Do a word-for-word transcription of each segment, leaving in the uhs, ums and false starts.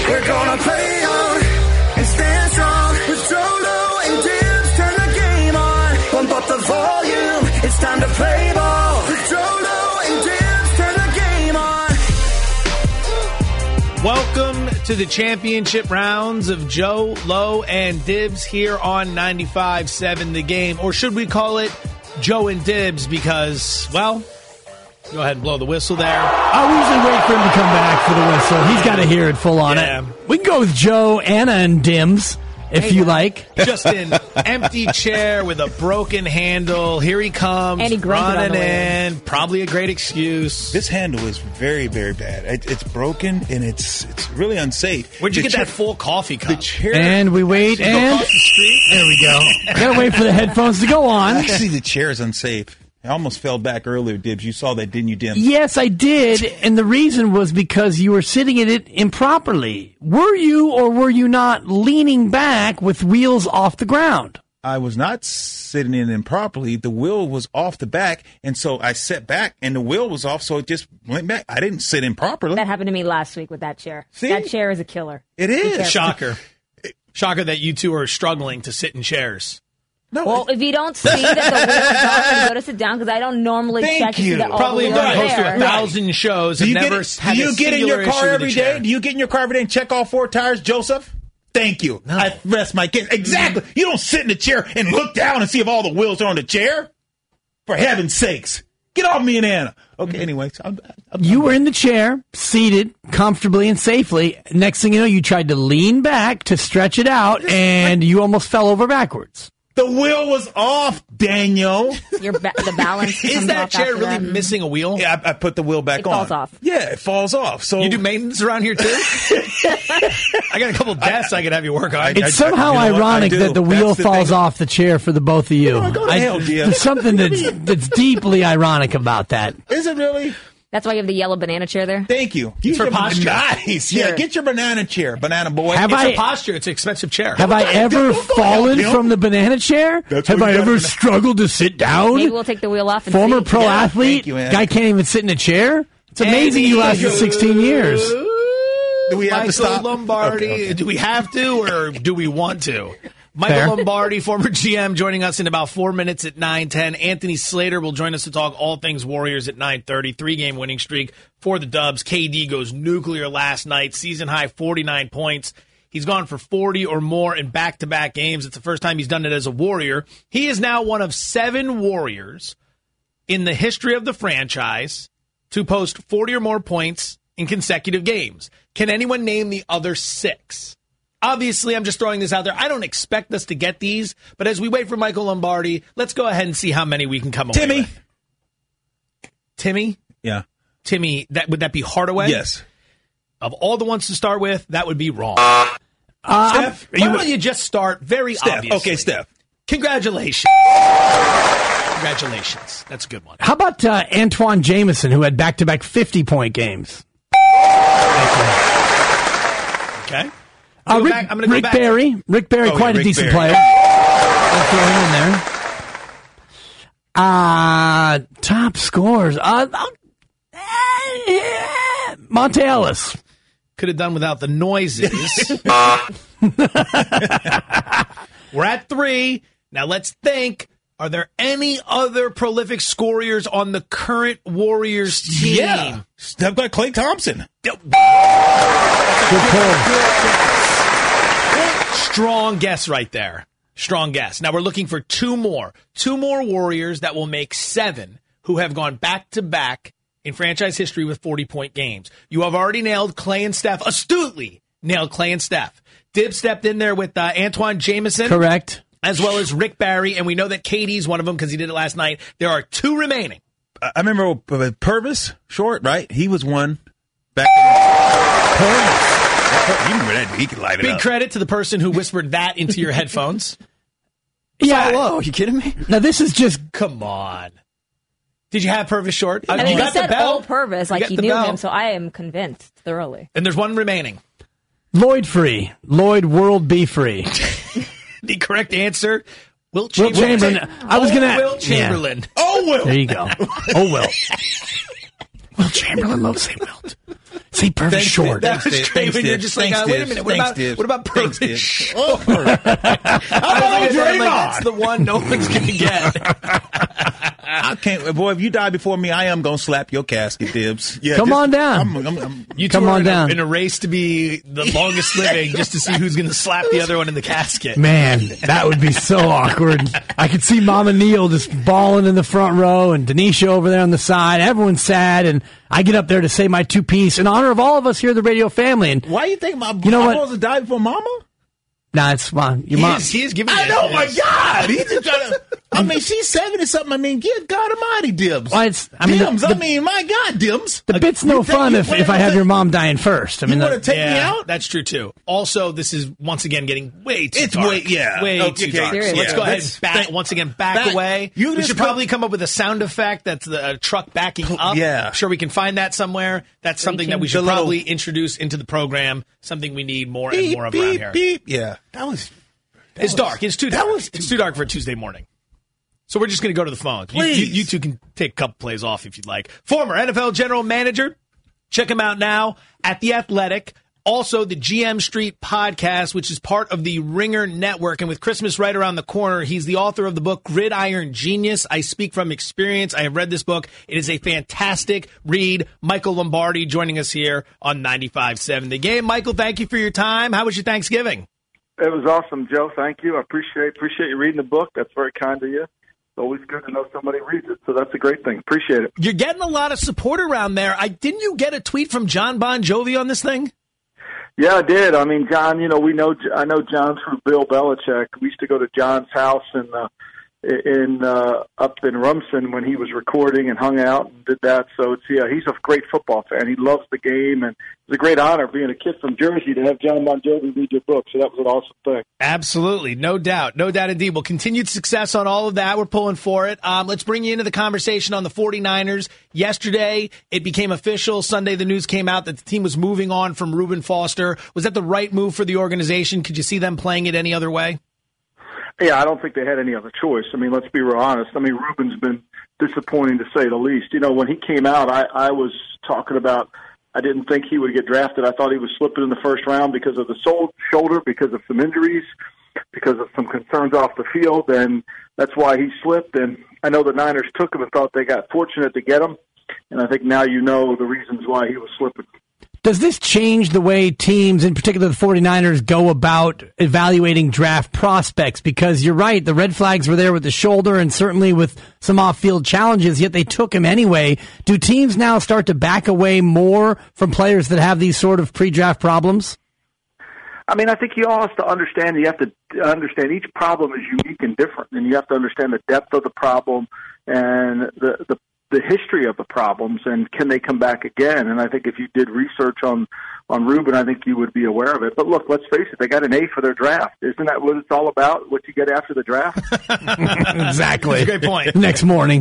We're gonna play on and stand strong with Jolo and Dibs. Turn the game on, pump up the volume. It's time to play ball with Jolo and Dibs. Turn the game on. Welcome to the championship rounds of Joe, Low, and Dibs here on ninety-five point seven The Game. Or should we call it Joe and Dibs because, well, go ahead and blow the whistle there. I usually wait for him to come back for the whistle. He's got to hear it full on Yeah. it. We can go with Joe, Anna, and Dims, if Hey, you man. like. Just an empty chair with a broken handle. Here he comes, And he grunted on running the way in. Probably a great excuse. This handle is very, very bad. It, it's broken and it's it's really unsafe. Where'd you The get chair- that full coffee cup? The chair. And we wait, Did you go and across the street? there we go. Gotta wait for the headphones to go on. Actually, the chair is unsafe. I almost fell back earlier, Dibs. You saw that, didn't you, Dim? Yes, I did, and the reason was because you were sitting in it improperly. Were you or were you not leaning back with wheels off the ground? I was not sitting in improperly. The wheel was off the back, and so I sat back, and the wheel was off, so it just went back. I didn't sit improperly. That happened to me last week with that chair. See? That chair is a killer. It is. Shocker. Shocker that you two are struggling to sit in chairs. No, Well, if you don't see that the wheel's off, then go to sit down because I don't normally Thank check to see you. that all Probably the have wheels done are close to there. a thousand shows. do Have you never get, had do you a get in your singular car issue with every the chair. day? Do you get in your car every day and check all four tires, Joseph? Thank you. I rest my case. Exactly. You don't sit in the chair and look down and see if all the wheels are on the chair. For heaven's sakes. Get off me and Anna. Okay, anyways. I'm, I'm, You were in the chair, seated comfortably and safely. Next thing you know, you tried to lean back to stretch it out, and you almost fell over backwards. The wheel was off, Daniel. Your ba- the balance Is comes that off chair after really that. missing a wheel? Yeah, I, I put the wheel back It on. falls off. Yeah, it falls off. So You do maintenance around here too? I got a couple desks I, could have you work on. I- It's somehow you know what? ironic I do. that the wheel That's the falls thing. off the chair for the both of you. No, go to I- hell, Jim. there's something that's, that's deeply ironic about that. Is it really? That's why you have the yellow banana chair there. Thank you. Use for your- posture. Nice. Yeah, Sure. get your banana chair, banana boy. Have it's I- a posture. It's an expensive chair. Have I ever Don't go fallen help him. from the banana chair? That's Have what I you ever gotta- struggled to sit down? Maybe we'll take the wheel off and Former see. pro Yeah, athlete, thank you, Ann. guy can't even sit in a chair. It's amazing you lasted sixteen years. Do we have Michael to stop? Lombardi. Okay, okay. Do we have to or do we want to? Michael Fair. Lombardi, former G M, joining us in about four minutes at nine ten. Anthony Slater will join us to talk all things Warriors at nine thirty. Three-game winning streak for the Dubs. K D goes nuclear last night. Season high forty-nine points. He's gone for forty or more in back-to-back games. It's the first time he's done it as a Warrior. He is now one of seven Warriors in the history of the franchise to post forty or more points in consecutive games. Can anyone name the other six? Obviously, I'm just throwing this out there. I don't expect us to get these, but as we wait for Michael Lombardi, let's go ahead and see how many we can come away Timmy. with. Timmy? Yeah. Timmy, that would that be Hardaway? Yes. Of all the ones to start with, that would be wrong. Uh, Steph. Why don't you just start very Steph. obviously? Okay, Steph. Congratulations. Congratulations. That's a good one. How about uh, Antoine Jameson, who had back-to-back fifty-point games? Okay. Uh, Go Rick, back- I'm gonna go Rick back. Barry. Rick Barry, Oh, quite yeah, a Rick decent Barry. player. I'll throw him in there. Uh, top scores. Uh, uh, yeah. Monte Ellis. Could have done without the noises. We're at three. Now let's think. Are there any other prolific scorers on the current Warriors team? Yeah. Steph got Klay Thompson. Good pull. Strong guess right there. Strong guess. Now we're looking for two more. Two more Warriors that will make seven who have gone back to back in franchise history with forty-point games. You have already nailed Klay and Steph. Astutely nailed Klay and Steph. Dib stepped in there with uh, Antoine Jameson. Correct. As well as Rick Barry, and we know that K D's one of them because he did it last night. There are two remaining. I I remember uh, Purvis, short, right? He was one back in You remember that? He could light it Big up. credit to the person who whispered that into your headphones. Yeah. Hello, are you kidding me? Now, this is just Come on. Did you have Purvis short? Uh, I mean, you he got the said bell. old Purvis You like got he the knew bell. him, so I am convinced thoroughly. And there's one remaining. Lloyd Free. Lloyd World Be Free. The correct answer, Wilt Wilt Chamberlain. Chamberlain. I was Oh, gonna- Wilt Chamberlain. Oh, Will. There you go. Oh, Will. Will Chamberlain loves say Wilt. Say perfect Thanks, short. Thanks, That was Dibs. great Thanks, when you're Dibs. just like, Thanks, uh, wait a Dibs. minute, what Thanks, about, Dibs. what about Thanks, perfect Dibs. short? Oh, I was Draymond. like, that's the one no one's going to get. I can't, boy. If you die before me, I am gonna slap your casket, Dibs. Yeah, Come just- on down. I'm, I'm, I'm, You two Come are on in a- down. in a race to be the longest living just to see who's going to slap the other one in the casket. Man, that would be so awkward. I could see Mama Neal just bawling in the front row and Denisha over there on the side. Everyone's sad, and I get up there to say my two piece in honor of all of us here at the radio family. And why you think my You know I'm what? supposed to die before Mama? nah, it's fine. Your He mom. is, he is giving I you know, that. my God. He's just trying to. I mean, she's seventy something. I mean, good God Almighty, Dibs. Why, it's- I mean, the- Dibs. the- I mean, my God, Dibs. The bit's no You think fun you if, wanna- if I have your mom dying first. I You mean, want to the- take me Yeah, out? that's true too. Also, this is once again getting way too It's dark. way- yeah. way Okay, too dark. okay, So let's yeah. go ahead Let's and back, think- once again back, back- away. you we just should go- probably come up with a sound effect that's the uh, truck backing up. Yeah. I'm sure we can find that somewhere. That's something that we should The little- probably introduce into the program. Something we need more and Beep, more of around beep, here. beep. Yeah, that was. that It's was- dark. It's too that dark. was it's too dark for a Tuesday morning. So we're just going to go to the phones. You, you, Please. you two can take a couple plays off if you'd like. Former N F L general manager. Check him out now at The Athletic. Also, the G M Street podcast, which is part of the Ringer Network. And with Christmas right around the corner, he's the author of the book Gridiron Genius. I speak from experience. I have read this book. It is a fantastic read. Michael Lombardi joining us here on ninety-five point seven The Game. Michael, thank you for your time. How was your Thanksgiving? It was awesome, Joe. Thank you. I appreciate appreciate you reading the book. That's very kind of you. It's always good to know somebody reads it, so that's a great thing. Appreciate it. You're getting a lot of support around there. I didn't you get a tweet from John Bon Jovi on this thing? Yeah, I did. I mean, John, you know, we know I know John through Bill Belichick. We used to go to John's house in uh, in uh, up in Rumson when he was recording and hung out and did that. So it's yeah, he's a great football fan. He loves the game, and it's a great honor being a kid from Jersey to have John Bon Jovi read your book. So that was an awesome thing. Absolutely. No doubt. No doubt indeed. Well, continued success on all of that. We're pulling for it. Um, let's bring you into the conversation on the 49ers. Yesterday, it became official. Sunday, the news came out that the team was moving on from Reuben Foster. Was that the right move for the organization? Could you see them playing it any other way? Yeah, I don't think they had any other choice. I mean, let's be real honest. I mean, Ruben's been disappointing to say the least. You know, when he came out, I, I was talking about I didn't think he would get drafted. I thought he was slipping in the first round because of the sol- shoulder, because of some injuries, because of some concerns off the field, and that's why he slipped. And I know the Niners took him and thought they got fortunate to get him, and I think now you know the reasons why he was slipping. Does this change the way teams, in particular the 49ers, go about evaluating draft prospects? Because you're right, the red flags were there with the shoulder and certainly with some off-field challenges, yet they took him anyway. Do teams now start to back away more from players that have these sort of pre-draft problems? I mean, I think you all have to understand, you have to understand each problem is unique and different, and you have to understand the depth of the problem and the, the the history of the problems, and can they come back again? And I think if you did research on, on Reuben, I think you would be aware of it. But look, let's face it, they got an A for their draft. Isn't that what it's all about, what you get after the draft? Exactly. Great point. Next morning.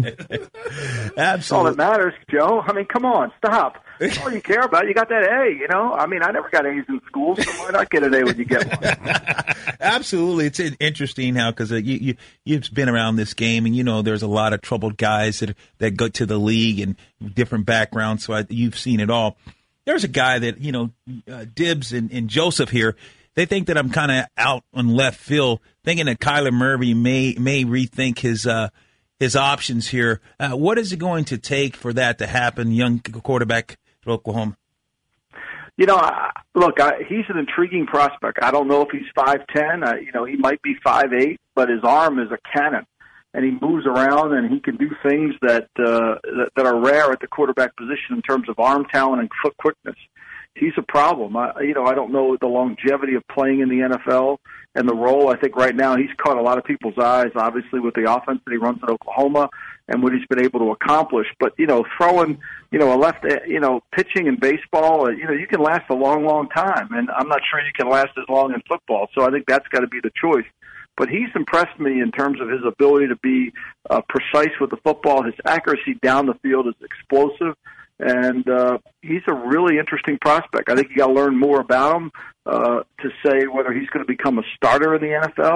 That's all that matters, Joe. I mean, come on, stop. That's all you care about. You got that A, you know? I mean, I never got A's in school, so why not get an A when you get one? Absolutely, it's interesting how because uh, you you you've been around this game, and you know there's a lot of troubled guys that that go to the league and different backgrounds. So I, you've seen it all. There's a guy that you know, uh, Dibs and, and Joseph here. They think that I'm kind of out on left field, thinking that Kyler Murray may may rethink his uh, his options here. Uh, what is it going to take for that to happen? Young quarterback at Oklahoma. You know, I, look, I, he's an intriguing prospect. I don't know if he's five ten. Uh, you know, he might be five eight, but his arm is a cannon, and he moves around, and he can do things that, uh, that that are rare at the quarterback position in terms of arm talent and foot quickness. He's a problem. I, you know, I don't know the longevity of playing in the N F L and the role. I think right now he's caught a lot of people's eyes, obviously, with the offense that he runs at Oklahoma and what he's been able to accomplish. But, you know, throwing, you know, a left, you know, pitching in baseball, you know, you can last a long, long time. And I'm not sure you can last as long in football. So I think that's got to be the choice. But he's impressed me in terms of his ability to be uh, precise with the football. His accuracy down the field is explosive. And uh, he's a really interesting prospect. I think you got to learn more about him uh, to say whether he's going to become a starter in the N F L.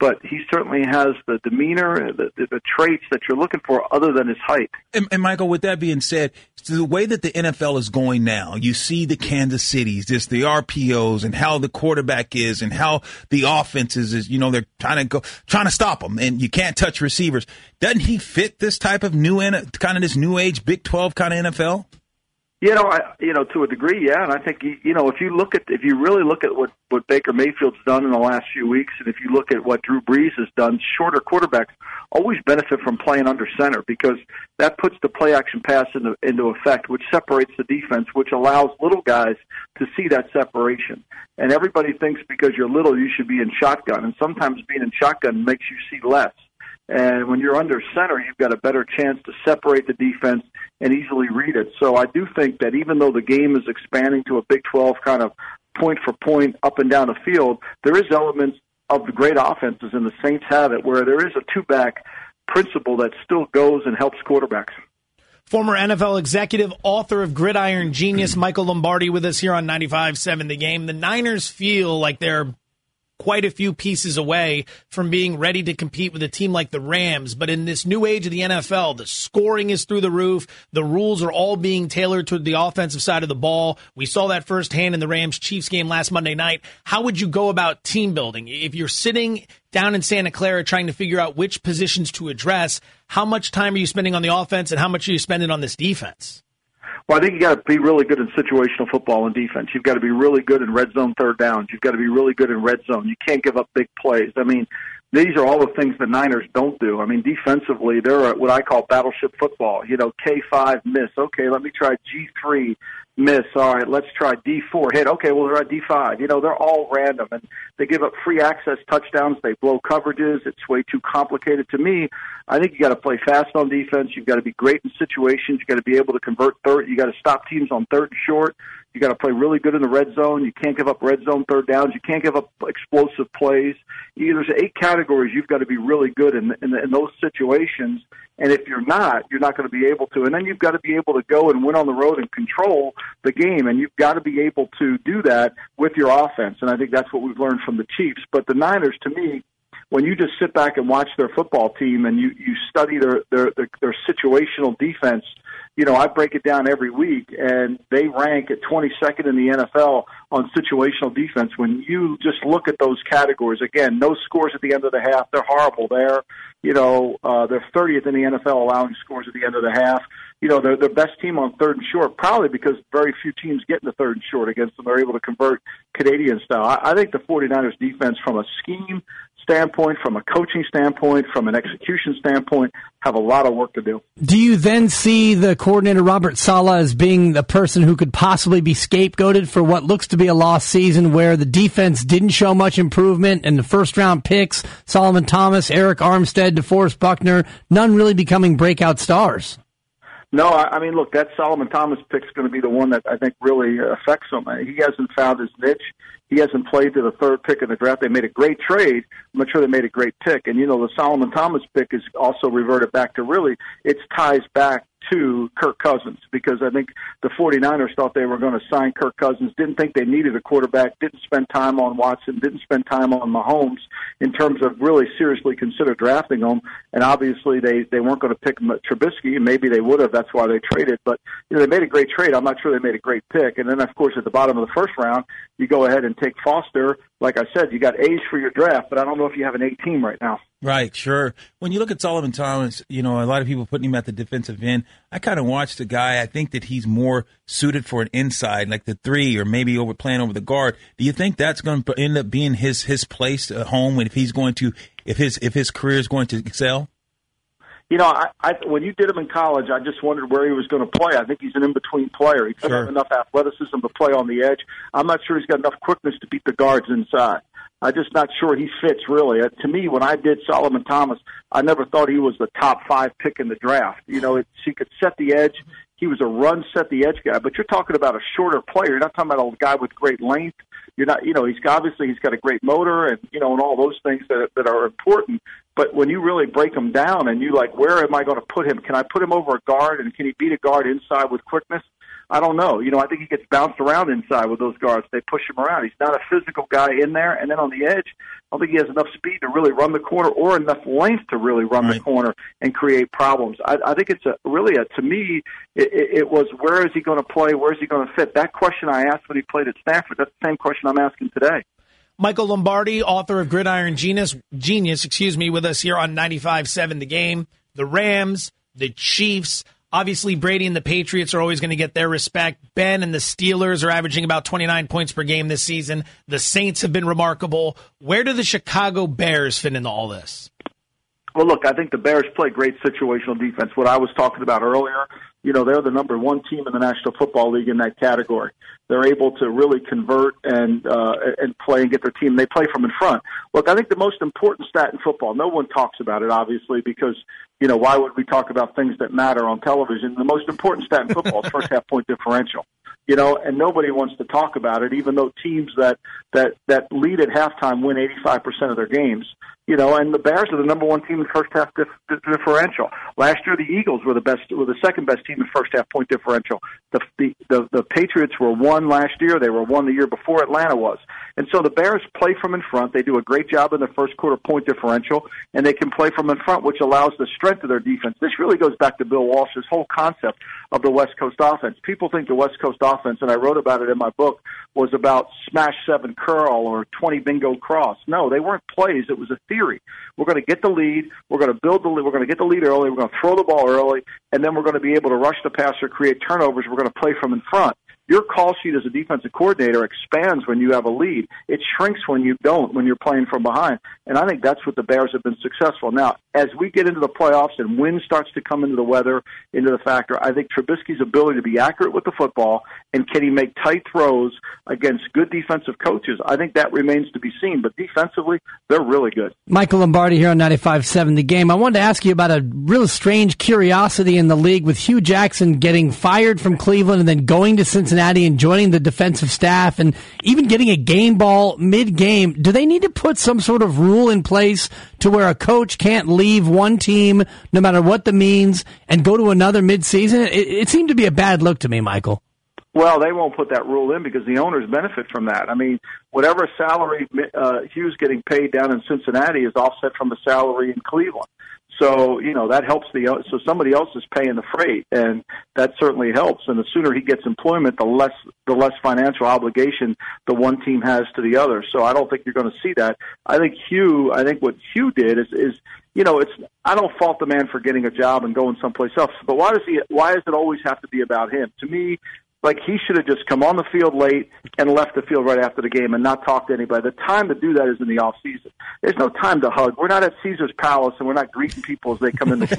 but he certainly has the demeanor, the, the, the traits that you're looking for other than his height. And, and Michael, with that being said, the way that the N F L is going now, you see the Kansas Cities, just the R P Os and how the quarterback is and how the offense is, is, you know, they're trying to go, trying to stop them and you can't touch receivers. Doesn't he fit this type of new, kind of this new age Big twelve kind of N F L? You know, I, you know, to a degree, yeah. And I think, you know, if you look at, if you really look at what, what Baker Mayfield's done in the last few weeks, and if you look at what Drew Brees has done, shorter quarterbacks always benefit from playing under center because that puts the play action pass into, into effect, which separates the defense, which allows little guys to see that separation. And everybody thinks because you're little, you should be in shotgun. And sometimes being in shotgun makes you see less. And when you're under center, you've got a better chance to separate the defense and easily read it. So I do think that even though the game is expanding to a Big twelve kind of point for point up and down the field, there is elements of the great offenses, and the Saints have it, where there is a two-back principle that still goes and helps quarterbacks. Former N F L executive, author of Gridiron Genius, Michael Lombardi, with us here on ninety-five point seven The Game. The Niners feel like they're quite a few pieces away from being ready to compete with a team like the Rams. But in this new age of the N F L, the scoring is through the roof. The rules are all being tailored to the offensive side of the ball. We saw that firsthand in the Rams-Chiefs game last Monday night. How would you go about team building? If you're sitting down in Santa Clara trying to figure out which positions to address, how much time are you spending on the offense and how much are you spending on this defense? Well, I think you got to be really good in situational football and defense. You've got to be really good in red zone third downs. You've got to be really good in red zone. You can't give up big plays. I mean, these are all the things the Niners don't do. I mean, defensively, they're what I call battleship football. You know, K five, miss. Okay, let me try G three, miss. All right, let's try D four, hit. Okay, well, they're at D five. You know, they're all random, and they give up free access touchdowns. They blow coverages. It's way too complicated. To me, I think you got to play fast on defense. You've got to be great in situations. You've got to be able to convert third. You got to stop teams on third and short. You got to play really good in the red zone. You can't give up red zone third downs. You can't give up explosive plays. You, there's eight categories you've got to be really good in, in, in those situations. And if you're not, you're not going to be able to. And then you've got to be able to go and win on the road and control the game. And you've got to be able to do that with your offense. And I think that's what we've learned from the Chiefs. But the Niners, to me, when you just sit back and watch their football team and you, you study their, their, their, their situational defense, you know, I break it down every week, and they rank at twenty-second in the N F L on situational defense. When you just look at those categories, again, no scores at the end of the half. They're horrible there. You know, uh, they're thirtieth in the N F L allowing scores at the end of the half. You know, they're the best team on third and short, probably because very few teams get in the third and short against them. They're able to convert Canadian style. I, I think the 49ers defense from a scheme standpoint, from a coaching standpoint, from an execution standpoint, have a lot of work to do. Do you then see the coordinator, Robert Saleh, as being the person who could possibly be scapegoated for what looks to be a lost season where the defense didn't show much improvement and the first-round picks, Solomon Thomas, Eric Armstead, DeForest Buckner, none really becoming breakout stars? No, I mean, look, that Solomon Thomas pick is going to be the one that I think really affects him. He hasn't found his niche. He hasn't played to the third pick in the draft. They made a great trade. I'm not sure they made a great pick. And, you know, the Solomon Thomas pick is also reverted back to really, it ties back to Kirk Cousins because I think the 49ers thought they were going to sign Kirk Cousins, didn't think they needed a quarterback, didn't spend time on Watson, didn't spend time on Mahomes in terms of really seriously consider drafting him. And obviously they, they weren't going to pick Trubisky, and maybe they would have. That's why they traded. But, you know, they made a great trade. I'm not sure they made a great pick. And then, of course, at the bottom of the first round, you go ahead and take Foster. Like I said, you got A's for your draft, but I don't know if you have an A team right now. Right, sure. When you look at Solomon Thomas, you know, a lot of people putting him at the defensive end. I kind of watched the guy. I think that he's more suited for an inside, like the three, or maybe over playing over the guard. Do you think that's going to end up being his his place at home if he's going to, if his if his career is going to excel? You know, I, I, when you did him in college, I just wondered where he was going to play. I think he's an in-between player. He doesn't Sure. have enough athleticism to play on the edge. I'm not sure he's got enough quickness to beat the guards inside. I'm just not sure he fits, really. Uh, to me, when I did Solomon Thomas, I never thought he was the top five pick in the draft. You know, it, he could set the edge. He was a run-set-the-edge guy. But you're talking about a shorter player. You're not talking about a guy with great length. You're not, you know, he's obviously he's got a great motor and, you know, and all those things that, that are important. But when you really break him down and you like, where am I going to put him? Can I put him over a guard, and can he beat a guard inside with quickness? I don't know. You know, I think he gets bounced around inside with those guards. They push him around. He's not a physical guy in there. And then on the edge, I don't think he has enough speed to really run the corner or enough length to really run right. the corner and create problems. I, I think it's a really, a, to me, it, it was where is he going to play? Where is he going to fit? That question I asked when he played at Stanford, that's the same question I'm asking today. Michael Lombardi, author of Gridiron Genius, Genius, excuse me, with us here on ninety-five seven The Game. The Rams, the Chiefs, obviously Brady and the Patriots are always going to get their respect. Ben and the Steelers are averaging about twenty-nine points per game this season. The Saints have been remarkable. Where do the Chicago Bears fit into all this? Well, look, I think the Bears play great situational defense. What I was talking about earlier, you know, they're the number one team in the National Football League in that category. They're able to really convert and uh, and play and get their team. They play from in front. Look, I think the most important stat in football, no one talks about it, obviously, because, you know, why would we talk about things that matter on television? The most important stat in football is first half point differential. You know, and nobody wants to talk about it, even though teams that, that, that lead at halftime win eighty-five percent of their games. You know, and the Bears are the number one team in first half dif- differential. Last year, the Eagles were the best, were the second best team in first half point differential. The, the the the Patriots were one last year. They were one the year before Atlanta was. And so the Bears play from in front. They do a great job in the first quarter point differential, and they can play from in front, which allows the strength of their defense. This really goes back to Bill Walsh's whole concept of the West Coast offense. People think the West Coast offense, and I wrote about it in my book, was about smash seven curl or twenty bingo cross. No, they weren't plays. It was a theory. We're going to get the lead. We're going to build the lead. We're going to get the lead early. We're going to throw the ball early, and then we're going to be able to rush the passer, create turnovers. We're going to play from in front. Your call sheet as a defensive coordinator expands when you have a lead. It shrinks when you don't, when you're playing from behind. And I think that's what the Bears have been successful. Now, as we get into the playoffs and wind starts to come into the weather, into the factor, I think Trubisky's ability to be accurate with the football and can he make tight throws against good defensive coaches, I think that remains to be seen. But defensively, they're really good. Michael Lombardi here on ninety-five seven The Game. I wanted to ask you about a real strange curiosity in the league with Hugh Jackson getting fired from Cleveland and then going to Cincinnati and joining the defensive staff and even getting a game ball mid-game. Do they need to put some sort of rule in place to where a coach can't leave one team, no matter what the means, and go to another mid-season? It, it seemed to be a bad look to me, Michael. Well, they won't put that rule in because the owners benefit from that. I mean, whatever salary uh, Hugh's getting paid down in Cincinnati is offset from the salary in Cleveland. So, you know, that helps the, so somebody else is paying the freight, and that certainly helps. And the sooner he gets employment, the less, the less financial obligation the one team has to the other. So I don't think you're going to see that. I think Hugh, I think what Hugh did is, is, you know, it's, I don't fault the man for getting a job and going someplace else, but why does he, why does it always have to be about him? To me, like, he should have just come on the field late and left the field right after the game and not talk to anybody. The time to do that is in the off season. There's no time to hug. We're not at Caesar's Palace and we're not greeting people as they come in the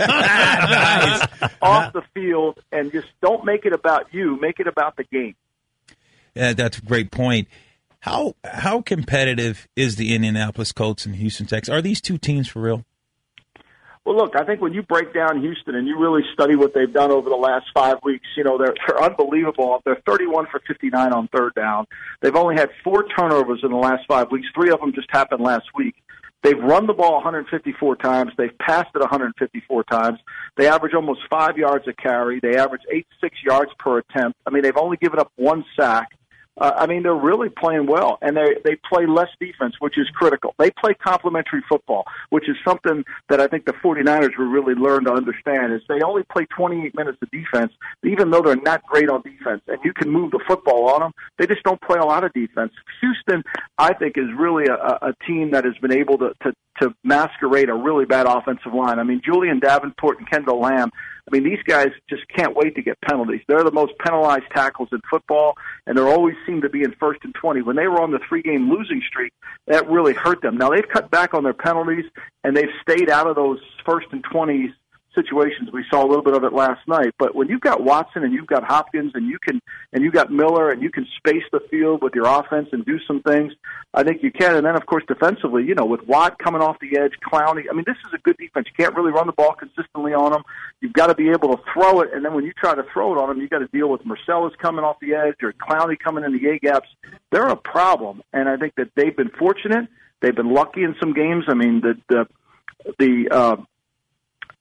off the field, and just don't make it about you. Make it about the game. Yeah, that's a great point. How how competitive is the Indianapolis Colts and Houston Texans? Are these two teams for real? Well, look, I think when you break down Houston and you really study what they've done over the last five weeks, you know, they're, they're unbelievable. They're thirty-one for fifty-nine on third down. They've only had four turnovers in the last five weeks. Three of them just happened last week. They've run the ball one hundred fifty-four times. They've passed it one hundred fifty-four times. They average almost five yards a carry. They average eight to six yards per attempt. I mean, they've only given up one sack. Uh, I mean, they're really playing well, and they they play less defense, which is critical. They play complementary football, which is something that I think the 49ers will really learn to understand, is they only play twenty-eight minutes of defense, even though they're not great on defense, and you can move the football on them. They just don't play a lot of defense. Houston, I think, is really a, a team that has been able to, to, to masquerade a really bad offensive line. I mean, Julian Davenport and Kendall Lamb, I mean, these guys just can't wait to get penalties. They're the most penalized tackles in football, and they always seem to be in first and twenty. When they were on the three-game losing streak, that really hurt them. Now, they've cut back on their penalties, and they've stayed out of those first and twenties situations. We saw a little bit of it last night. But when you've got Watson and you've got Hopkins and you can and you've got Miller and you can space the field with your offense and do some things, I think you can. And then, of course, defensively, you know, with Watt coming off the edge, Clowney, I mean, this is a good defense. You can't really run the ball consistently on them. You've got to be able to throw it, and then when you try to throw it on them, you've got to deal with Marcellus coming off the edge or Clowney coming in the A-gaps. They're a problem, and I think that they've been fortunate. They've been lucky in some games. I mean, the the, the uh,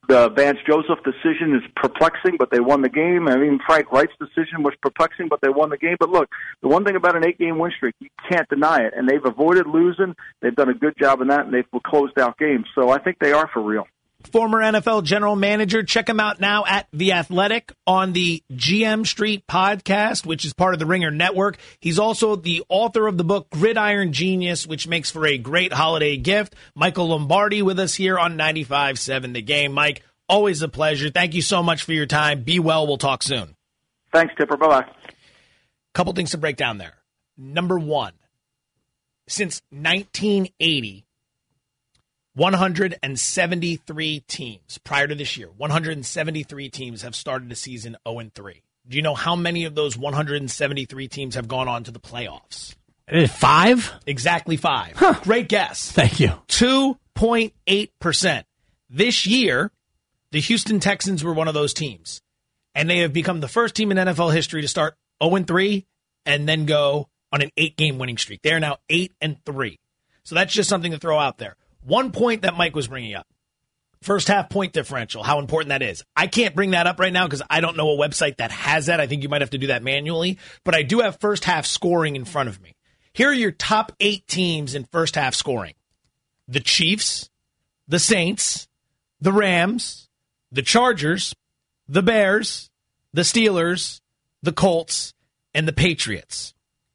The Vance Joseph decision is perplexing, but they won the game. I mean, Frank Wright's decision was perplexing, but they won the game. But look, the one thing about an eight-game win streak, you can't deny it. And they've avoided losing. They've done a good job in that, and they've closed out games. So I think they are for real. Former N F L general manager. Check him out now at The Athletic on the G M Street podcast, which is part of the Ringer Network. He's also the author of the book Gridiron Genius, which makes for a great holiday gift. Michael Lombardi with us here on ninety-five seven The Game. Mike, always a pleasure. Thank you so much for your time. Be well. We'll talk soon. Thanks, Tipper. Bye-bye. Couple things to break down there. Number one, since nineteen eighty, one hundred seventy-three teams prior to this year, one hundred seventy-three teams have started the season oh and three. Do you know how many of those one hundred seventy-three teams have gone on to the playoffs? Five? Exactly five. Huh. Great guess. Thank you. two point eight percent. This year, the Houston Texans were one of those teams, and they have become the first team in N F L history to start oh and three and then go on an eight-game winning streak. They are now eight and three. So that's just something to throw out there. One point that Mike was bringing up, first half point differential, how important that is. I can't bring that up right now because I don't know a website that has that. I think you might have to do that manually, but I do have first half scoring in front of me. Here are your top eight teams in first half scoring. The Chiefs, the Saints, the Rams, the Chargers, the Bears, the Steelers, the Colts, and the Patriots.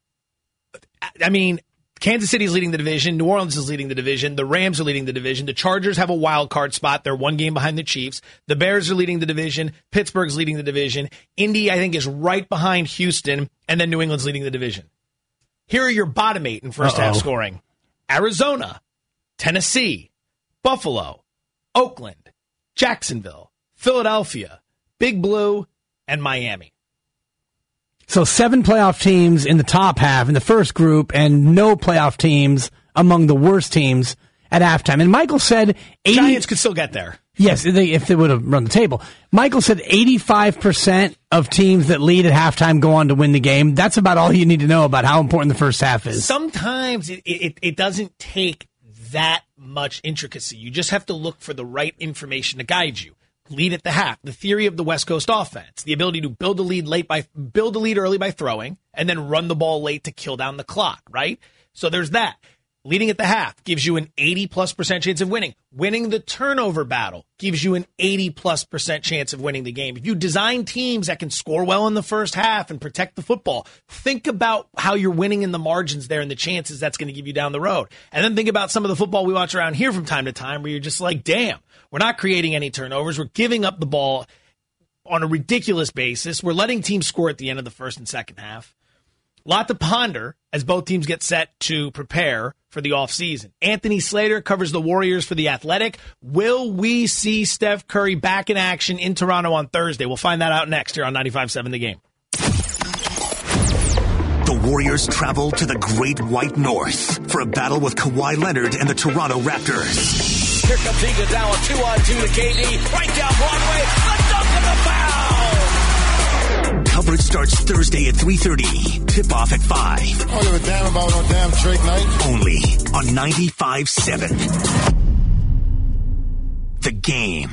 I mean, Kansas City is leading the division. New Orleans is leading the division. The Rams are leading the division. The Chargers have a wild card spot. They're one game behind the Chiefs. The Bears are leading the division. Pittsburgh's leading the division. Indy, I think, is right behind Houston. And then New England's leading the division. Here are your bottom eight in first half scoring. Arizona, Tennessee, Buffalo, Oakland, Jacksonville, Philadelphia, Big Blue, and Miami. So seven playoff teams in the top half in the first group and no playoff teams among the worst teams at halftime. And Michael said eighty Giants could still get there. Yes, if they, if they would have run the table. Michael said eighty-five percent of teams that lead at halftime go on to win the game. That's about all you need to know about how important the first half is. Sometimes it, it, it doesn't take that much intricacy. You just have to look for the right information to guide you. Lead at the half, the theory of the West Coast offense, the ability to build a lead late by build a lead early by throwing and then run the ball late to kill down the clock, right? So there's that. Leading at the half gives you an eighty plus percent chance of winning. Winning the turnover battle gives you an eighty plus percent chance of winning the game. If you design teams that can score well in the first half and protect the football, think about how you're winning in the margins there and the chances that's going to give you down the road. And then think about some of the football we watch around here from time to time where you're just like, damn, we're not creating any turnovers. We're giving up the ball on a ridiculous basis. We're letting teams score at the end of the first and second half. A lot to ponder as both teams get set to prepare for the offseason. Anthony Slater covers the Warriors for The Athletic. Will we see Steph Curry back in action in Toronto on Thursday? We'll find that out next here on ninety-five seven The Game. The Warriors travel to the Great White North for a battle with Kawhi Leonard and the Toronto Raptors. Here comes Iguodala, two on two to K D, right down Broadway, the dunk and the foul! Coverage starts Thursday at three thirty, tip-off at five. I don't give a damn about no damn Drake night. Only on ninety-five seven The Game.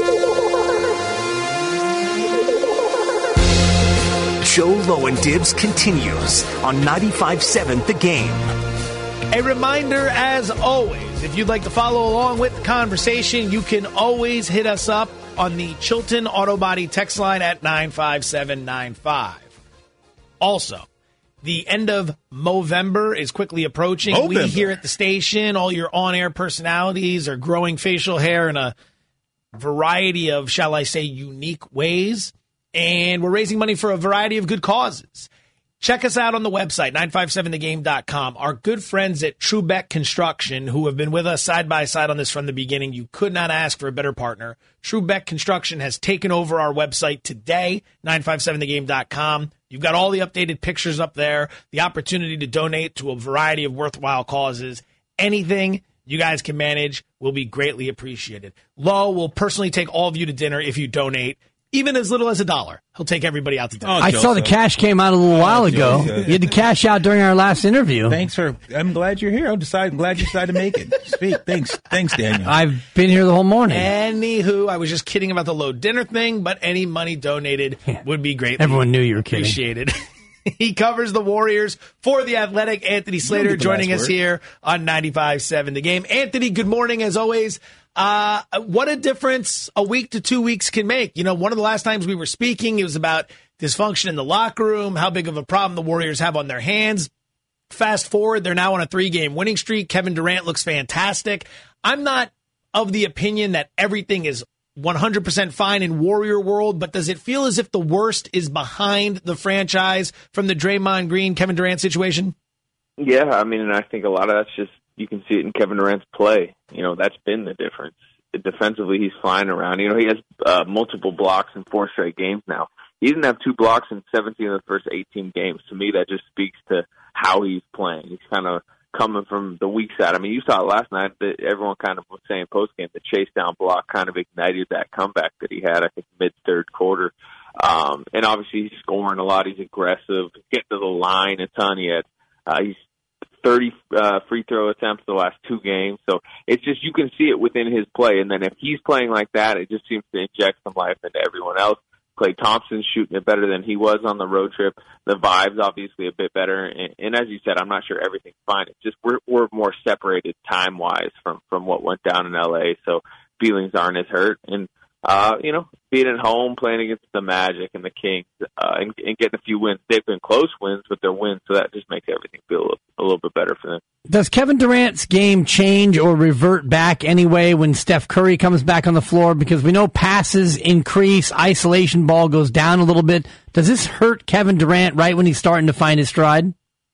Joe Lowen Dibs continues on ninety-five seven The Game. A reminder, as always, if you'd like to follow along with the conversation, you can always hit us up on the Chilton Auto Body text line at nine five seven nine five. Also, the end of Movember is quickly approaching. Movember. We here at the station, all your on-air personalities are growing facial hair in a variety of, shall I say, unique ways. And we're raising money for a variety of good causes. Check us out on the website, nine five seven the game dot com. Our good friends at Trubeck Construction, who have been with us side by side on this from the beginning, you could not ask for a better partner. Trubeck Construction has taken over our website today, nine five seven the game dot com. You've got all the updated pictures up there, the opportunity to donate to a variety of worthwhile causes. Anything you guys can manage will be greatly appreciated. Lo will personally take all of you to dinner if you donate. even as little as a dollar. He'll take everybody out to dinner. Oh, I saw the cash came out a little while ago. Joseph. You had to cash out during our last interview. Thanks for. I'm glad you're here. I'm decided. I'm glad you decided to make it. Speak. Thanks. Thanks, Daniel. I've been here the whole morning. Anywho, I was just kidding about the low dinner thing, but any money donated would be greatly Everyone knew you were kidding. appreciated. He covers the Warriors for The Athletic. Anthony Slater joining us here on ninety-five point seven The Game. Anthony, good morning as always. Uh, what a difference a week to two weeks can make. You know, one of the last times we were speaking, it was about dysfunction in the locker room, how big of a problem the Warriors have on their hands. Fast forward, they're now on a three-game winning streak. Kevin Durant looks fantastic. I'm not of the opinion that everything is one hundred percent fine in Warrior world, but does it feel as if the worst is behind the franchise from the Draymond Green, Kevin Durant situation? Yeah, I mean, and I think a lot of that's just, you can see it in Kevin Durant's play. You know, that's been the difference. Defensively, he's flying around. You know, he has uh, multiple blocks in four straight games now. He didn't have two blocks in seventeen of the first eighteen games. To me, that just speaks to how he's playing. He's kind of coming from the weak side. I mean, you saw it last night that everyone kind of was saying post-game, the chase down block kind of ignited that comeback that he had, I think, mid-third quarter. Um, and obviously he's scoring a lot. He's aggressive. He's getting to the line a ton. He had, uh, he's thirty uh, free throw attempts the last two games. So it's just, you can see it within his play. And then if he's playing like that, it just seems to inject some life into everyone else. Klay Thompson's shooting it better than he was on the road trip. The vibe's obviously a bit better. And, and as you said, I'm not sure everything's fine. It's just we're, we're more separated time-wise from, from what went down in L A, so feelings aren't as hurt. And, uh, you know, being at home, playing against the Magic and the Kings, uh, and, and getting a few wins. They've been close wins, but they're wins, so that just makes everything feel a little, a little bit better for them. Does Kevin Durant's game change or revert back anyway when Steph Curry comes back on the floor? Because we know passes increase, isolation ball goes down a little bit. Does this hurt Kevin Durant right when he's starting to find his stride?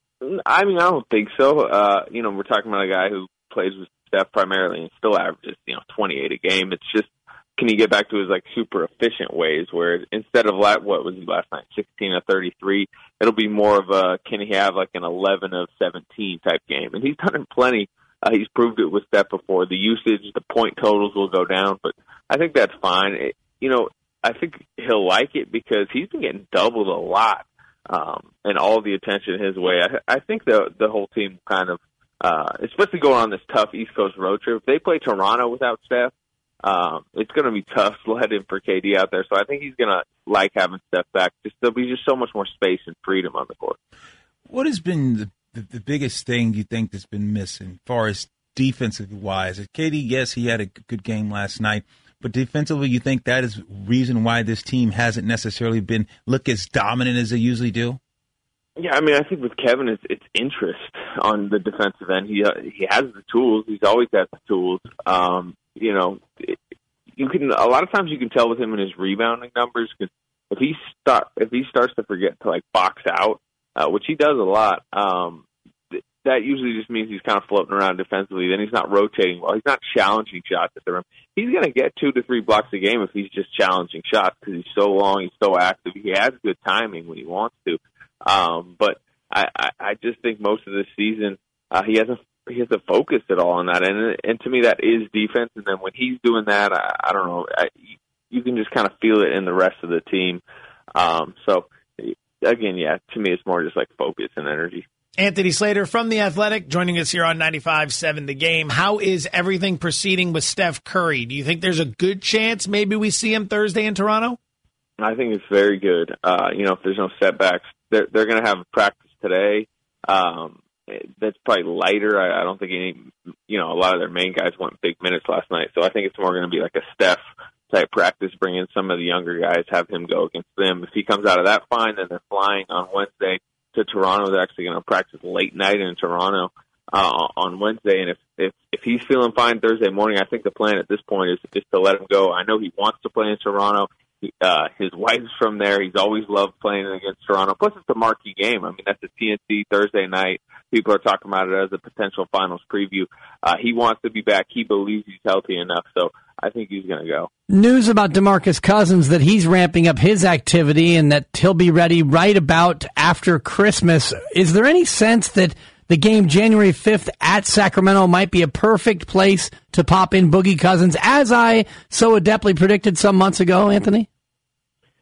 I mean, I don't think so. Uh, you know, we're talking about a guy who plays with Steph primarily and still averages, you know, twenty-eight a game. It's just, can he get back to his like super efficient ways where instead of what was he last night, sixteen of thirty-three, it'll be more of a, can he have like an eleven of seventeen type game? And he's done it plenty. Uh, he's proved it with Steph before. The usage, the point totals will go down, but I think that's fine. It, you know, I think he'll like it because he's been getting doubled a lot, um, and all the attention his way. I, I think the the whole team kind of, uh, especially going on this tough East Coast road trip, if they play Toronto without Steph, Um, it's going to be tough sledding for K D out there, so I think he's going to like having Steph back. Just there'll be just so much more space and freedom on the court. What has been the, the, the biggest thing you think that's been missing, as far as defensive-wise? K D, yes, he had a good game last night, but defensively, you think that is the reason why this team hasn't necessarily been look as dominant as they usually do? Yeah, I mean, I think with Kevin, it's, it's interest on the defensive end. He uh, he has the tools. He's always had the tools. Um, you know, it, you can a lot of times you can tell with him in his rebounding numbers because if he start if he starts to forget to like box out, uh, which he does a lot, um, th- that usually just means he's kind of floating around defensively. Then he's not rotating well. He's not challenging shots at the rim. He's going to get two to three blocks a game if he's just challenging shots because he's so long, he's so active. He has good timing when he wants to. Um, but I, I, I just think most of this season uh, he hasn't he hasn't focused at all on that, and and to me that is defense. And then when he's doing that, I, I don't know, I, you can just kind of feel it in the rest of the team. Um, so again, yeah, to me it's more just like focus and energy. Anthony Slater from The Athletic joining us here on ninety-five point seven The Game. How is everything proceeding with Steph Curry? Do you think there's a good chance maybe we see him Thursday in Toronto? I think it's very good. Uh, you know, if there's no setbacks, they're, they're going to have practice today. Um, that's probably lighter. I, I don't think any, you know, a lot of their main guys went big minutes last night. So I think it's more going to be like a Steph type practice, bring in some of the younger guys, have him go against them. If he comes out of that fine, then they're flying on Wednesday to Toronto. They're actually going to practice late night in Toronto uh, on Wednesday. And if, if, if he's feeling fine Thursday morning, I think the plan at this point is just to let him go. I know he wants to play in Toronto. Uh, his wife's from there. He's always loved playing against Toronto. Plus, it's a marquee game. I mean, that's a T N T Thursday night. People are talking about it as a potential finals preview. Uh, he wants to be back. He believes he's healthy enough, so I think he's going to go. News about DeMarcus Cousins that he's ramping up his activity and that he'll be ready right about after Christmas. Is there any sense that the game January fifth at Sacramento might be a perfect place to pop in Boogie Cousins, as I so adeptly predicted some months ago, Anthony?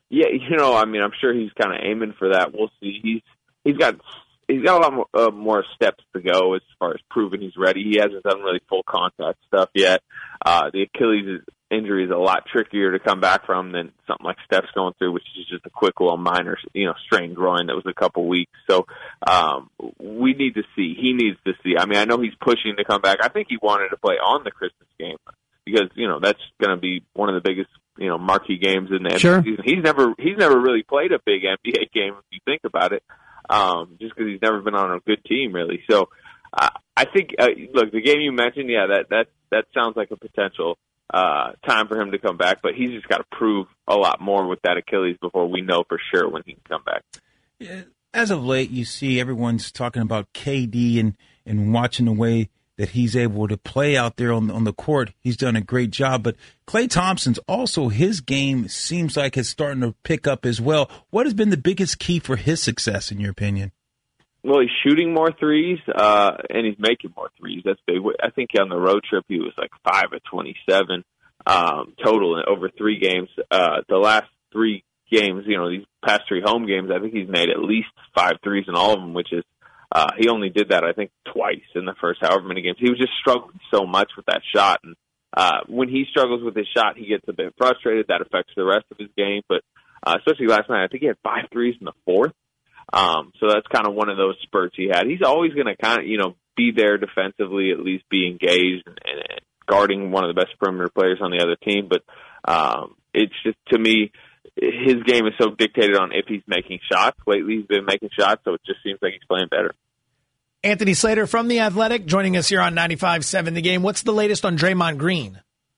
Yeah, you know, I mean, I'm sure he's kind of aiming for that. We'll see. He's he's got he's got a lot more, uh, more steps to go as far as proving he's ready. He hasn't done really full contact stuff yet. Uh, the Achilles injury is a lot trickier to come back from than something like Steph's going through, which is just a quick little minor, you know, strained groin that was a couple weeks. So um, we need to see. He needs to see. I mean, I know he's pushing to come back. I think he wanted to play on the Christmas game because, you know, that's going to be one of the biggest, you know, marquee games in the sure. N B A season. He's never he's never really played a big N B A game if you think about it, um, just because he's never been on a good team really. So uh, I think uh, look, the game you mentioned, yeah, that that that sounds like a potential uh, time for him to come back, but he's just got to prove a lot more with that Achilles before we know for sure when he can come back. As of late, you see everyone's talking about K D and and watching the way that he's able to play out there on, on the court. He's done a great job. But Klay Thompson's also, his game seems like it's starting to pick up as well. What has been the biggest key for his success, in your opinion? Well, he's shooting more threes, uh, and he's making more threes. That's big. I think on the road trip he was like five of twenty-seven um, total in over three games. Uh, the last three games, you know, these past three home games, I think he's made at least five threes in all of them, which is Uh, he only did that, I think, twice in the first however many games. He was just struggling so much with that shot. And uh, when he struggles with his shot, he gets a bit frustrated. That affects the rest of his game. But uh, especially last night, I think he had five threes in the fourth. Um, so that's kind of one of those spurts he had. He's always going to kind of, you know, be there defensively, at least be engaged and, and guarding one of the best perimeter players on the other team. But um, it's just, to me, his game is so dictated on if he's making shots. Lately, he's been making shots, so it just seems like he's playing better. Anthony Slater from The Athletic joining us here on ninety-five point seven The Game. What's the latest on Draymond Green?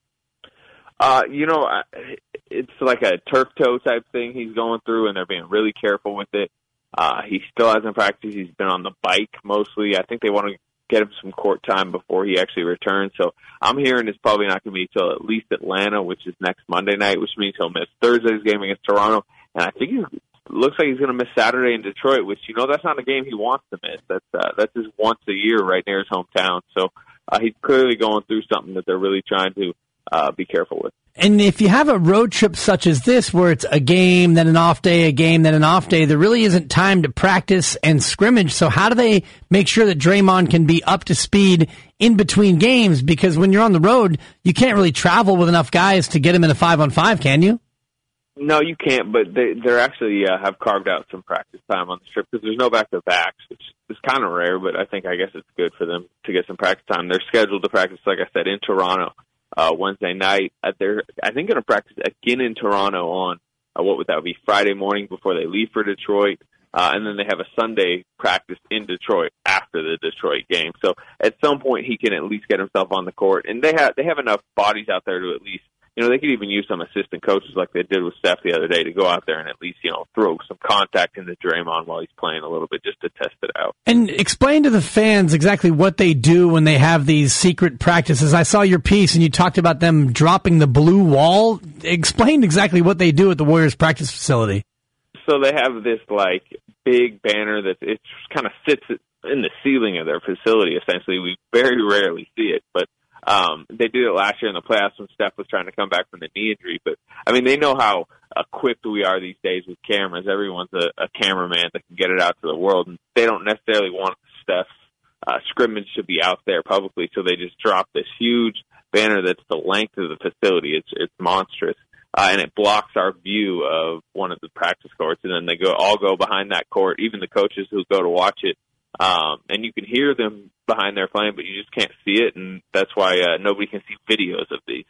Uh, you know, it's like a turf toe type thing he's going through, and they're being really careful with it. Uh, he still hasn't practiced. He's been on the bike mostly. I think they want to get him some court time before he actually returns. So I'm hearing it's probably not going to be until at least Atlanta, which is next Monday night, which means he'll miss Thursday's game against Toronto. And I think he looks like he's going to miss Saturday in Detroit, which, you know, that's not a game he wants to miss. That's uh, that's his once a year right near his hometown. So uh, he's clearly going through something that they're really trying to uh, be careful with. And if you have a road trip such as this, where it's a game, then an off day, a game, then an off day, there really isn't time to practice and scrimmage. So how do they make sure that Draymond can be up to speed in between games? Because when you're on the road, you can't really travel with enough guys to get him in a five-on-five, can you? No, you can't, but they they're actually uh, have carved out some practice time on the trip because there's no back-to-backs, which is kind of rare, but I think I guess it's good for them to get some practice time. They're scheduled to practice, like I said, in Toronto uh, Wednesday night. Uh, they're, I think, going to practice again in Toronto on, uh, what would that be, Friday morning before they leave for Detroit, uh, and then they have a Sunday practice in Detroit after the Detroit game. So at some point he can at least get himself on the court, and they have they have enough bodies out there to at least, you know, they could even use some assistant coaches like they did with Steph the other day to go out there and at least, you know, throw some contact into Draymond while he's playing a little bit just to test it out. And explain to the fans exactly what they do when they have these secret practices. I saw your piece and you talked about them dropping the blue wall. Explain exactly what they do at the Warriors practice facility. So they have this, like, big banner that it kind of sits in the ceiling of their facility, essentially. We very rarely see it, but Um, they did it last year in the playoffs when Steph was trying to come back from the knee injury. But, I mean, they know how equipped we are these days with cameras. Everyone's a, a cameraman that can get it out to the world. And they don't necessarily want Steph's uh, scrimmage to be out there publicly, so they just drop this huge banner that's the length of the facility. It's it's monstrous. Uh, and it blocks our view of one of the practice courts. And then they go all go behind that court, even the coaches who go to watch it. Um, and you can hear them behind their playing, but you just can't see it, and that's why uh, nobody can see videos of these.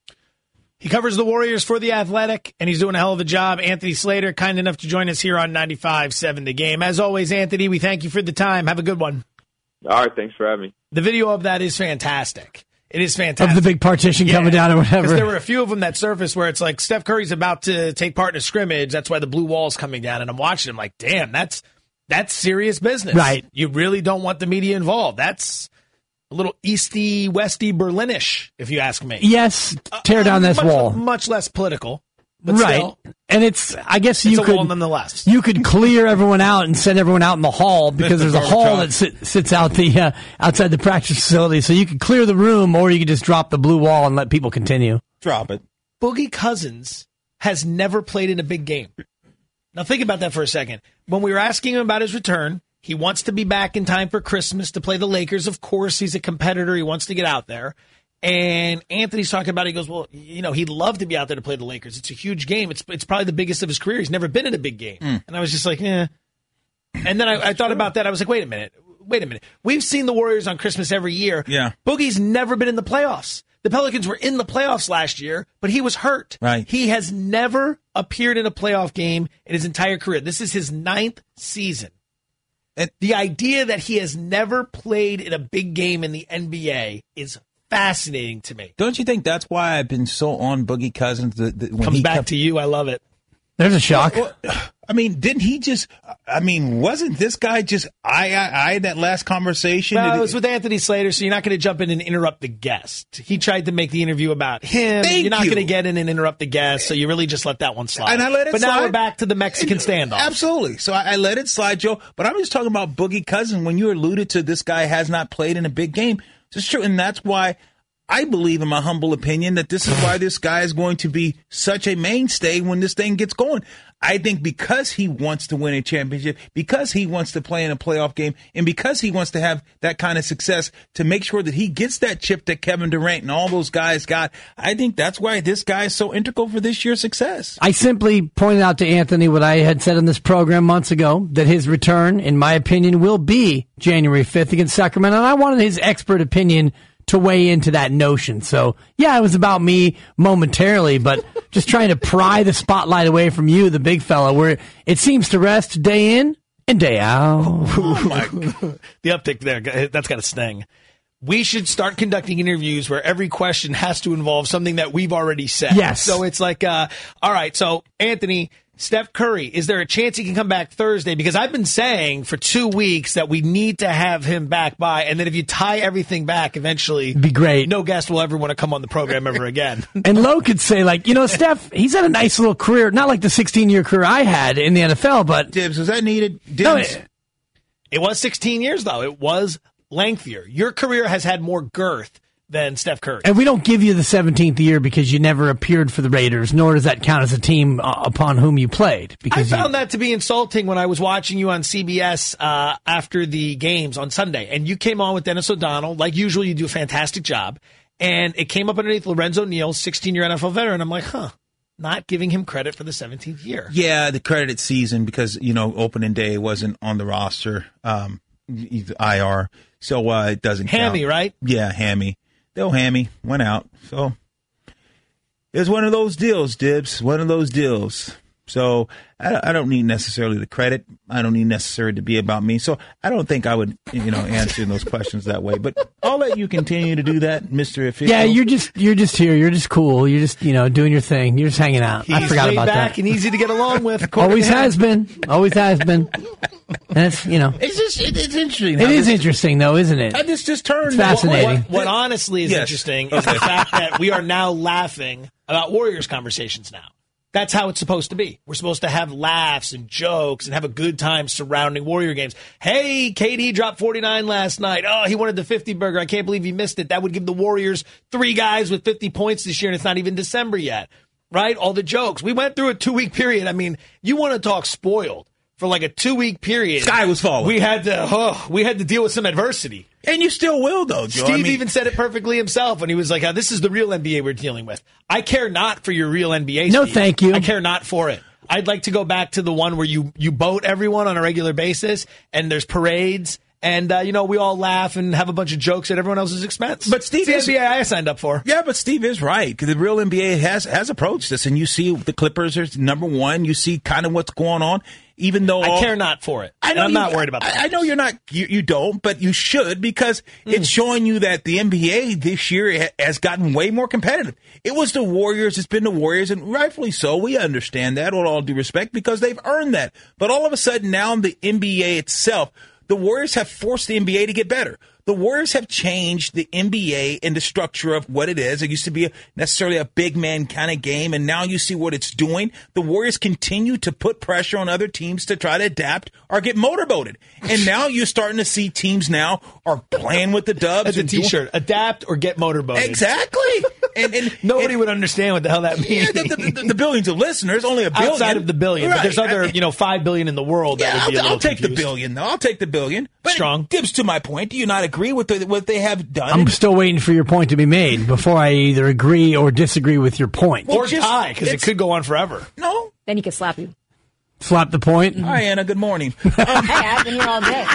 He covers the Warriors for The Athletic, and he's doing a hell of a job. Anthony Slater, kind enough to join us here on ninety-five point seven The Game. As always, Anthony, we thank you for the time. Have a good one. All right, thanks for having me. The video of that is fantastic. It is fantastic. Of the big partition yeah, coming down or whatever. Because there were a few of them that surfaced where it's like Steph Curry's about to take part in a scrimmage. That's why the blue wall's coming down, and I'm watching him like, damn, that's That's serious business. Right. You really don't want the media involved. That's a little easty, westy, Berlinish, if you ask me. Yes, tear down uh, this much, wall. Much less political. But right. Still, and it's, I guess it's you a could, wall nonetheless. You could clear everyone out and send everyone out in the hall because there's a hall that sit, sits out the, uh, outside the practice facility. So you could clear the room or you could just drop the blue wall and let people continue. Drop it. Boogie Cousins has never played in a big game. Now think about that for a second. When we were asking him about his return, he wants to be back in time for Christmas to play the Lakers. Of course, he's a competitor. He wants to get out there. And Anthony's talking about it. He goes, well, you know, he'd love to be out there to play the Lakers. It's a huge game. It's it's probably the biggest of his career. He's never been in a big game. Mm. And I was just like, eh. And then I, I thought about that. I was like, wait a minute. Wait a minute. We've seen the Warriors on Christmas every year. Yeah. Boogie's never been in the playoffs. The Pelicans were in the playoffs last year, but he was hurt. Right. He has never appeared in a playoff game in his entire career. This is his ninth season. And the idea that he has never played in a big game in the N B A is fascinating to me. Don't you think that's why I've been so on Boogie Cousins? The, the, when Comes he back come, to you. I love it. There's a shock. Well, well, I mean, didn't he just, I mean, wasn't this guy just I, I, I, that last conversation? Well, it was with Anthony Slater, so you're not going to jump in and interrupt the guest. He tried to make the interview about him. Thank you're not you. going to get in and interrupt the guest, so you really just let that one slide. And I let it but slide. now we're back to the Mexican standoff. Absolutely. So I, I let it slide, Joe. But I'm just talking about Boogie Cousins. When you alluded to this guy has not played in a big game, it's true. And that's why I believe, in my humble opinion, that this is why this guy is going to be such a mainstay when this thing gets going. I think because he wants to win a championship, because he wants to play in a playoff game, and because he wants to have that kind of success to make sure that he gets that chip that Kevin Durant and all those guys got, I think that's why this guy is so integral for this year's success. I simply pointed out to Anthony what I had said on this program months ago, that his return, in my opinion, will be January fifth against Sacramento, and I wanted his expert opinion to weigh into that notion. So, yeah, it was about me momentarily, but just trying to pry the spotlight away from you, the big fella, where it seems to rest day in and day out. Oh, my God. The uptick there, that's got a sting. We should start conducting interviews where every question has to involve something that we've already said. Yes. So it's like, uh, all right, so Anthony, Steph Curry, is there a chance he can come back Thursday? Because I've been saying for two weeks that we need to have him back by, and then if you tie everything back, eventually, be great. No guest will ever want to come on the program ever again. And Lowe could say, like, you know, Steph, he's had a nice little career, not like the sixteen-year career I had in the N F L, but Dibs, was that needed? Dibs. No, it, it was sixteen years, though. It was lengthier. Your career has had more girth than Steph Curry. And we don't give you the seventeenth year because you never appeared for the Raiders, nor does that count as a team uh, upon whom you played. Because I found you, that to be insulting when I was watching you on C B S uh, after the games on Sunday. And you came on with Dennis O'Donnell. Like usual, you do a fantastic job. And it came up underneath Lorenzo Neal, sixteen-year N F L veteran. I'm like, huh, not giving him credit for the seventeenth year. Yeah, the credited season because, you know, opening day wasn't on the roster, um, I R. So uh, it doesn't count. Hammy, right? Yeah, hammy. They'll hammy, went out. So it was one of those deals, Dibs, one of those deals. So I, I don't need necessarily the credit. I don't need necessarily to be about me. So I don't think I would, you know, answer those questions that way. But I'll let you continue to do that, Mister Official. Yeah, you're just you're just here. You're just cool. You're just, you know, doing your thing. You're just hanging out. He's I forgot laid about back that. and easy to get along with. Always has been. Always has been. That's, you know. It's just, it, it's interesting. It is interesting, though, isn't it? I just, just turned. It's fascinating. What, what honestly is Yes. interesting is the fact that we are now laughing about Warriors conversations now. That's how it's supposed to be. We're supposed to have laughs and jokes and have a good time surrounding Warrior games. Hey, K D dropped forty-nine last night. Oh, he wanted the fifty burger. I can't believe he missed it. That would give the Warriors three guys with fifty points this year, and it's not even December yet, right? All the jokes. We went through a two-week period. I mean, you want to talk spoiled. For like a two-week period. Sky was falling. We had to, oh, we had to deal with some adversity. And you still will, though, Joe. Steve I mean, even said it perfectly himself when he was like, oh, this is the real N B A we're dealing with. I care not for your real N B A, No, Steve. thank you. I care not for it. I'd like to go back to the one where you, you boat everyone on a regular basis, and there's parades, and, uh, you know, we all laugh and have a bunch of jokes at everyone else's expense. But Steve it's the is, N B A I signed up for. Yeah, but Steve is right, because the real N B A has, has approached this, and you see the Clippers are number one. You see kind of what's going on. Even though I all, care not for it. I know and I'm you, not worried about that. I, I know you're not. You, you don't, but you should because mm. it's showing you that the N B A this year ha- has gotten way more competitive. It was the Warriors. It's been the Warriors, and rightfully so. We understand that, with all due respect, because they've earned that. But all of a sudden, now in the N B A itself, the Warriors have forced the N B A to get better. The Warriors have changed the N B A and the structure of what it is. It used to be a, necessarily a big man kind of game, and now you see what it's doing. The Warriors continue to put pressure on other teams to try to adapt or get motorboated. And now you're starting to see teams now are playing with the Dubs. That's a and doing- T-shirt. Adapt or get motorboated. Exactly. And, and Nobody and, would understand what the hell that means. Yeah, the, the, the, the billions of listeners, only a billion. Outside of the billion. Right. But there's other, I mean, you know, five billion in the world yeah, that would be a I'll, little I'll take confused. the billion, though. I'll take the billion. But Strong. It gives to my point. Do you not agree with the, what they have done? I'm still waiting for your point to be made before I either agree or disagree with your point. Or tie, because it could go on forever. No. Then he could slap you. Slap the point. Hi, Anna. Good morning. Um, Hey, I've been here all day.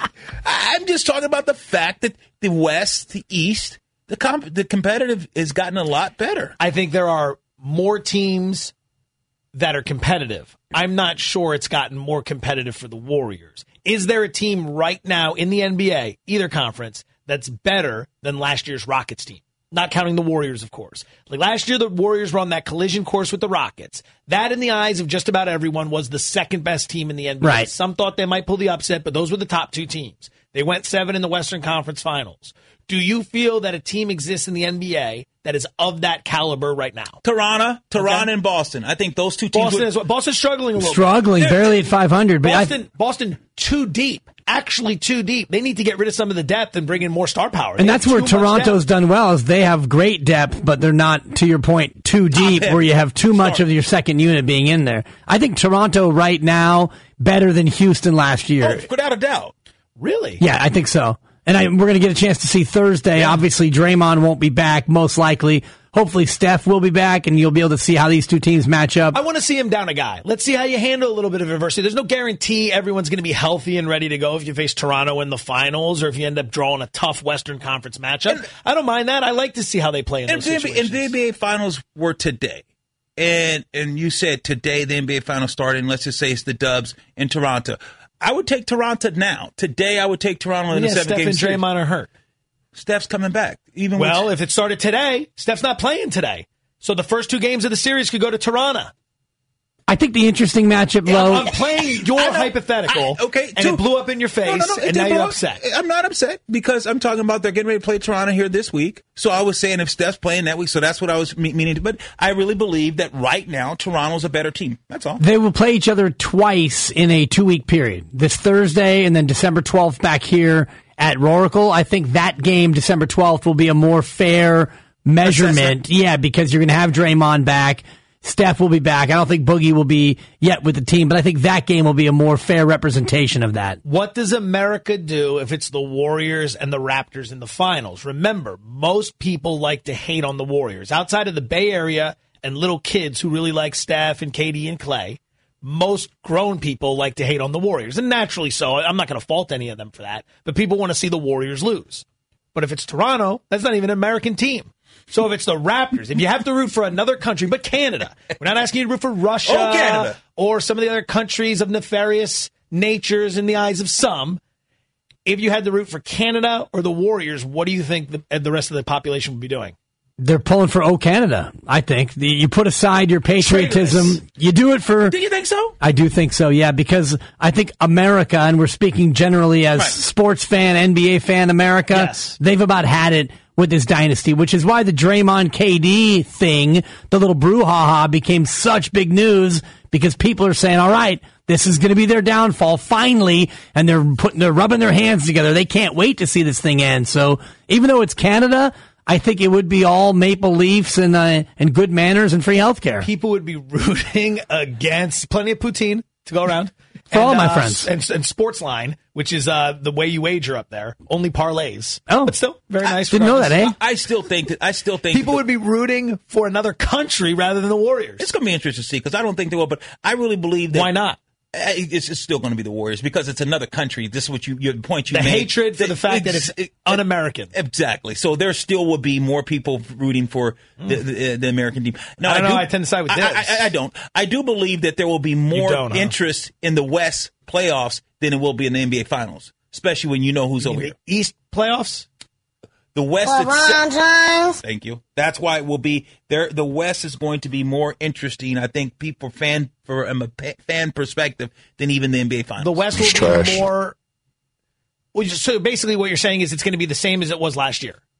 I'm just talking about the fact that the West, the East, the comp- the competitive has gotten a lot better. I think there are more teams that are competitive. I'm not sure it's gotten more competitive for the Warriors. Is there a team right now in the N B A, either conference, that's better than last year's Rockets team? Not counting the Warriors, of course. Like last year, the Warriors were on that collision course with the Rockets. That, in the eyes of just about everyone, was the second best team in the N B A. Right. Some thought they might pull the upset, but those were the top two teams. They went seven in the Western Conference Finals. Do you feel that a team exists in the N B A that is of that caliber right now? Toronto, Toronto, Okay. and Boston. I think those two teams. Boston would- is Boston's struggling a little Struggling, bit. barely at five hundred. But Boston, I, Boston, too deep. Actually, too deep. They need to get rid of some of the depth and bring in more star power. and They that's have where too much Toronto's depth. done well is they have great depth, but they're not, to your point, too deep heavy. where you have too much Sorry. of your second unit being in there. I think Toronto right now better than Houston last year. Oh, without a doubt. Really? Yeah, I think so. And I, we're going to get a chance to see Thursday. Yeah. Obviously, Draymond won't be back, most likely. Hopefully, Steph will be back, and you'll be able to see how these two teams match up. I want to see him down a guy. Let's see how you handle a little bit of adversity. There's no guarantee everyone's going to be healthy and ready to go if you face Toronto in the finals or if you end up drawing a tough Western Conference matchup. And- I don't mind that. I like to see how they play in And those the, N B A, and situations. the N B A finals were today. And and you said today the N B A finals started, and let's just say it's the Dubs in Toronto. I would take Toronto now. Today, I would take Toronto in yeah, a seven Steph game and series. Draymond are hurt. Steph's coming back. Even Well, with, if it started today, Steph's not playing today. So the first two games of the series could go to Toronto. I think the interesting matchup, Yeah, Low. I'm playing your I know. hypothetical, I- okay, and two- it blew up in your face, No, no, no, it and did now you're blow up. upset. I'm not upset because I'm talking about they're getting ready to play Toronto here this week. So I was saying if Steph's playing that week, so that's what I was me- meaning to. But I really believe that right now Toronto's a better team. That's all. They will play each other twice in a two-week period. This Thursday and then December twelfth back here at Roracle. I think that game, December twelfth, will be a more fair measurement. Assessment. Yeah, because you're going to have Draymond back. Steph will be back. I don't think Boogie will be yet with the team, but I think that game will be a more fair representation of that. What does America do if it's the Warriors and the Raptors in the finals? Remember, most people like to hate on the Warriors. Outside of the Bay Area and little kids who really like Steph and K D and Clay, most grown people like to hate on the Warriors. And naturally so. I'm not going to fault any of them for that. But people want to see the Warriors lose. But if it's Toronto, that's not even an American team. So if it's the Raptors, if you have to root for another country, but Canada, we're not asking you to root for Russia Oh, Canada. or some of the other countries of nefarious natures in the eyes of some. If you had to root for Canada or the Warriors, what do you think the, the rest of the population would be doing? They're pulling for O Canada, I think. The, you put aside your patriotism. Traitorous. You do it for... Do you think so? I do think so, yeah, because I think America, and we're speaking generally as Right. sports fan, N B A fan America, Yes. they've about had it with this dynasty, which is why the Draymond K D thing, the little brouhaha, became such big news because people are saying, all right, this is going to be their downfall finally, and they're putting, they're rubbing their hands together. They can't wait to see this thing end. So even though it's Canada, I think it would be all Maple Leafs and uh, and good manners and free healthcare. People would be rooting against plenty of poutine to go around. For all my uh, friends. And, and Sportsline, which is uh, the way you wager up there. Only parlays. Oh. But still, very nice. Didn't know that, regardless. eh? I still think that I still think People would be rooting for another country rather than the Warriors. It's going to be interesting to see because I don't think they will, but I really believe that. Why not? Uh, It's, it's still going to be the Warriors because it's another country. This is what you your point you The made. hatred for the fact that it's Ex- un-American. Exactly. So there still will be more people rooting for the, the, the American team. Now, I don't know, I tend to side with I, Dibs. I, I, I don't. I do believe that there will be more don't, huh? interest in the West playoffs than it will be in the N B A Finals, especially when you know who's over The here. East playoffs? The West. itself- Thank you. That's why it will be there. The West is going to be more interesting, I think, people fan for um, a pa- fan perspective than even the N B A Finals. The West will be more. Well, you- so basically, what you're saying is it's going to be the same as it was last year.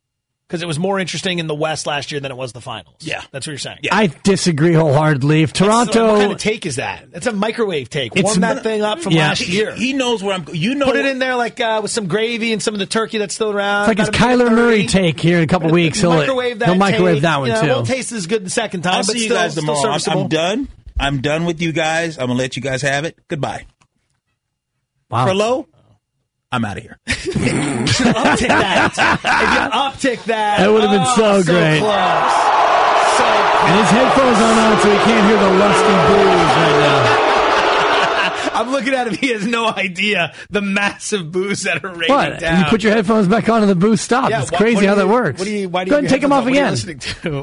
Because it was more interesting in the West last year than it was the finals. Yeah. That's what you're saying. I disagree wholeheartedly. If Toronto, That's, what kind of take is that? That's a microwave take. It's Warm that not- thing up from yeah. last year. He knows where I'm. You know, Put it in there like uh, with some gravy and some of the turkey that's still around. it's like his About a minute Kyler Murray thirty. take here in a couple weeks. He'll, microwave that he'll microwave take. that one You know, too. It won't taste as good the second time. I'll but see you still, guys still tomorrow. I'm, serviceable. I'm done. I'm done with you guys. I'm gonna let you guys have it. Goodbye. Wow. For low, I'm out of here. Uptick that. If you uptick that. That would have been oh, so great. Close. So close. And his headphones aren't on, so he can't hear the lusty boos right now. I'm looking at him. He has no idea the massive boos that are raining What? down. You put your headphones back on and the boost stops. Yeah, it's what- crazy what do how you- that works. What do you? Why do Go you ahead and take them off What are you again. listening to?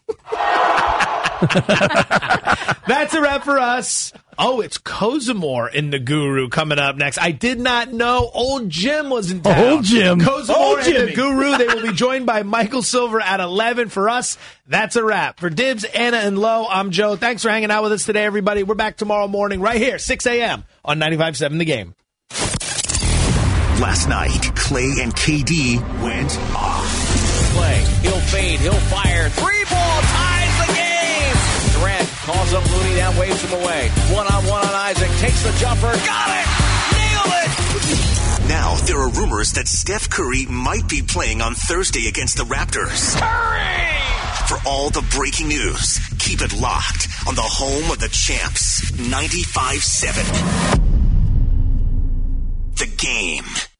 That's a wrap for us. Oh, it's Kozumor in the Guru coming up next. I did not know Old Jim was in town. Old Jim. Kozumor Old and the Jimmy. Guru. They will be joined by Michael Silver at eleven. For us, that's a wrap. For Dibs, Anna, and Lo, I'm Joe. Thanks for hanging out with us today, everybody. We're back tomorrow morning right here, six a.m. on ninety-five point seven The Game. Last night, Clay and K D went off. Play. He'll fade. He'll fire. Three ball ties the game. Durant calls up Looney down, waves him away. One on one on Isaac. Takes the jumper. Got it. Nailed it. Now, there are rumors that Steph Curry might be playing on Thursday against the Raptors. Curry! For all the breaking news, keep it locked on the home of the champs, ninety-five point seven. The Game.